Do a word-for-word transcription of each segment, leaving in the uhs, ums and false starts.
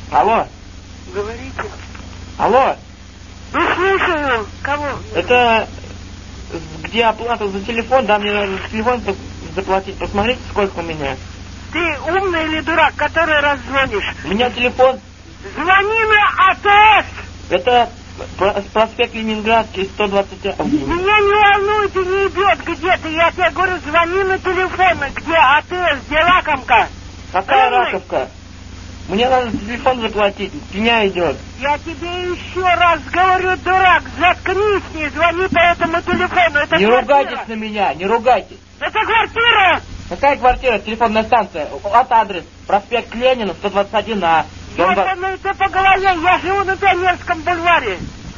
Алло. Говорите. Алло. Ну, слушаю. Кого? Это где оплата за телефон? Да, мне надо за телефон заплатить. Посмотрите, сколько у меня. Ты умный или дурак, который раз звонишь? У меня телефон. Звони на АТС. Это проспект Ленинградский, сто двадцать один. Меня не волнует и не идет где ты. Я тебе говорю, звони на телефон. Где АТС, где лакомка? Какая Умный? раковка? Мне надо за телефон заплатить, пеня идет. Я тебе еще раз говорю, дурак, заткнись, не звони по этому телефону. Это Не квартира. ругайтесь на меня, не ругайтесь. Это квартира. Какая квартира? Телефонная станция. От адрес. Проспект Ленина, сто двадцать один А. Дом два- Ёбаный ты по голове, я живу на Пионерском бульваре.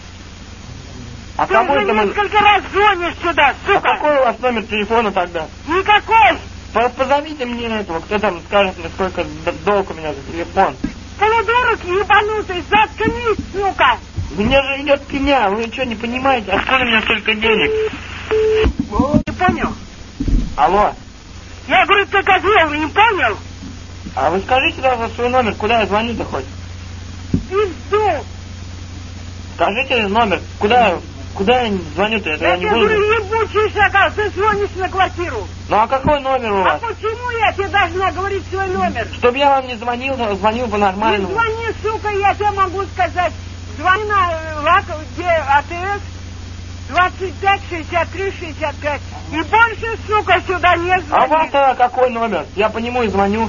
А Ты кому уже это мы... несколько раз звонишь сюда, А сука. какой у вас номер телефона тогда? Никакой. По- Позовите мне этого, кто там скажет мне, сколько д- долг у меня за телефон. Полудурок ебанутый, заткнись, сука. Мне же идет пеня, вы что, не понимаете? Откуда у меня столько денег? Не понял? Алло. Я говорю, ты козел, не понял? А вы скажите даже свой номер, куда я звоню-то хоть? Пизду. Скажите номер, куда, куда я звоню-то, это Я я не тебе говорю, буду. ебучий шакал, ты звонишь на квартиру. Ну а какой номер у А вас? почему я тебе должна говорить свой номер? Чтоб я вам не звонил, звонил бы Не нормально. звони, сука, я тебе могу сказать. Звони на э, лак, где АТС двадцать пять шестьдесят три шестьдесят пять. И больше, сука, сюда не А у звони. вас какой номер? Я по нему и звоню.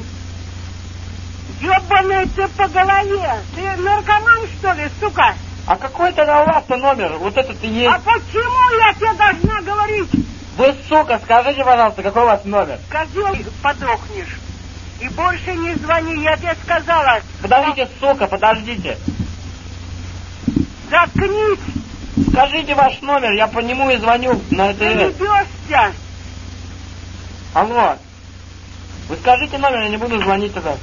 Ёбаный ты по голове. Ты наркоман, что ли, сука? А какой тогда у вас-то номер? Вот этот и есть. А почему я тебе должна говорить? Вы, сука, скажите, пожалуйста, какой у вас номер? Козел, подохнешь. И больше не звони, я тебе сказала. Подождите, сука, подождите. Заткнись, Скажите ваш номер, я по нему и звоню на ты АТС. ебешься. Алло. Вы скажите номер, я не буду звонить тогда.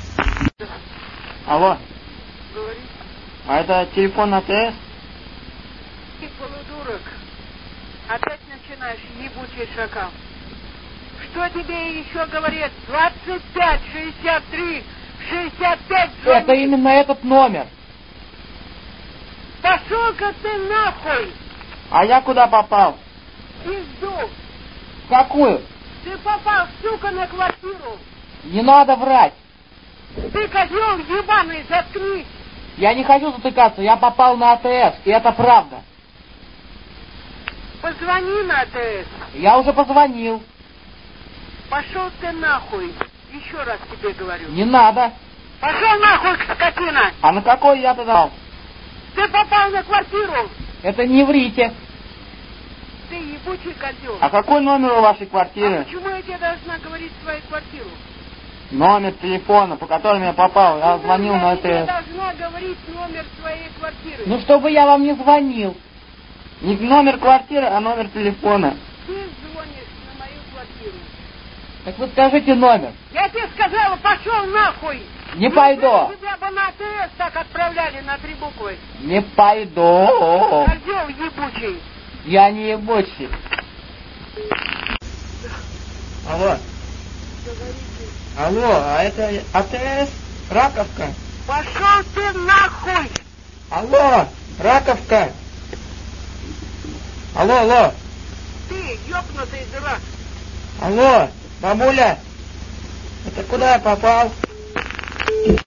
Алло. Говори, А это телефон АТС? ты полудурок. Опять начинаешь, ебучий шакал. Что тебе еще говорят? двадцать пять шестьдесят три шестьдесят пять звони. Это именно этот номер. Пошел-ка ты нахуй. А я куда попал? Пизду. В какую? Ты попал, сука, на квартиру. Не надо врать. Ты козел ебаный, заткнись. Я не хочу затыкаться, я попал на АТС, и это правда. Позвони на АТС. Я уже позвонил. Пошел ты нахуй. Еще раз тебе говорю. Не надо. Пошел нахуй, скотина. А на какой я тогда? Ты попал на квартиру. Это не врите. Ты ебучий козел. А какой номер у вашей А квартиры? почему я тебе должна говорить свою квартиру? Номер телефона, по которому я попал. Я звонил на Я тебе АТС. должна говорить номер своей квартиры. Ну, чтобы я вам не звонил. Не номер квартиры, а номер телефона. Ты звонишь на мою квартиру. Так вы скажите номер. Я тебе сказала, пошел нахуй. Не Ну, пойду. Тебя бы на АТС так отправляли на три буквы. Не пойду. Козел ебучий. Я не ебучий. Алло. Алло, а это АТС? Раковка? Пошел ты нахуй. Алло, Раковка. Алло, алло. Ты ёбнутый дурак. Алло, бабуля. Это куда я попал?